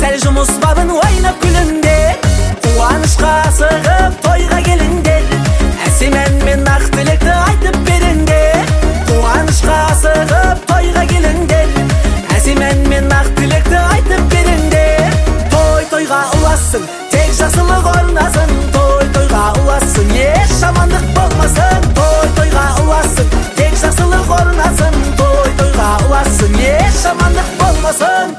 сәл жұмыс бабын ойнап күліңдер, қуанышқа асығып тойға келіңдер, әсем әнмен ақ тілекті айтып беріңдер. Қуанышқа асығып тойға келіңдер, әсем әнмен ақ тілекті айтып беріңдер. Той тойға ұласын, тек жақсылық орнасын, той тойға ұласын, еш жамандық болмасын. Той тойға ұласын, тек жақсылық орнасын, той тойға ұласын, еш жамандық болмасын.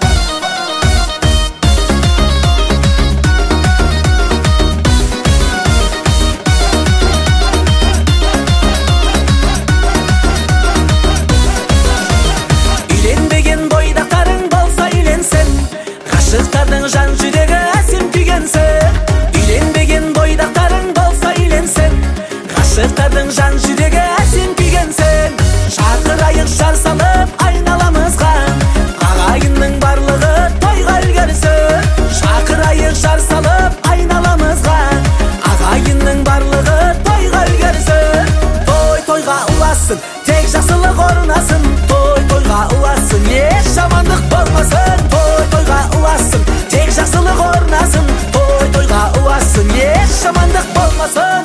Үйленбеген бойдақтарың болса үйленсін, ғашықтардың жан жүрегі әсем күйгенсін. Үйленбеген бойдақтарың болса үйленсін, ғашықтардың жан жүрегі әсем күйгенсін. Шақырайық жар салып айналамызға, ағайынның барлығы тойға үлгерсін. Шақырайық жар салып айналамызға, ағайынның барлығы тойға үлгерсін. Той тойға ұласын, тек жақсылық орнасын, той тойға ұласын, еш жамандық болмасын. Той тойға ұласын, тек жақсылық орнасын, той тойға ұласын, еш жамандық болмасын.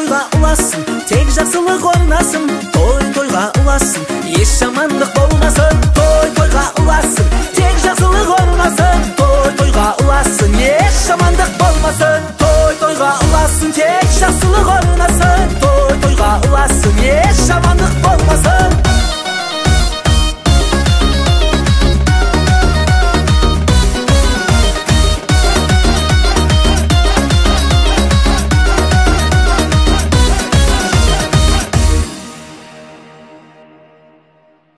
Тек жақсылық орнасын, той тойға ұласын, еш жамандық болмасын.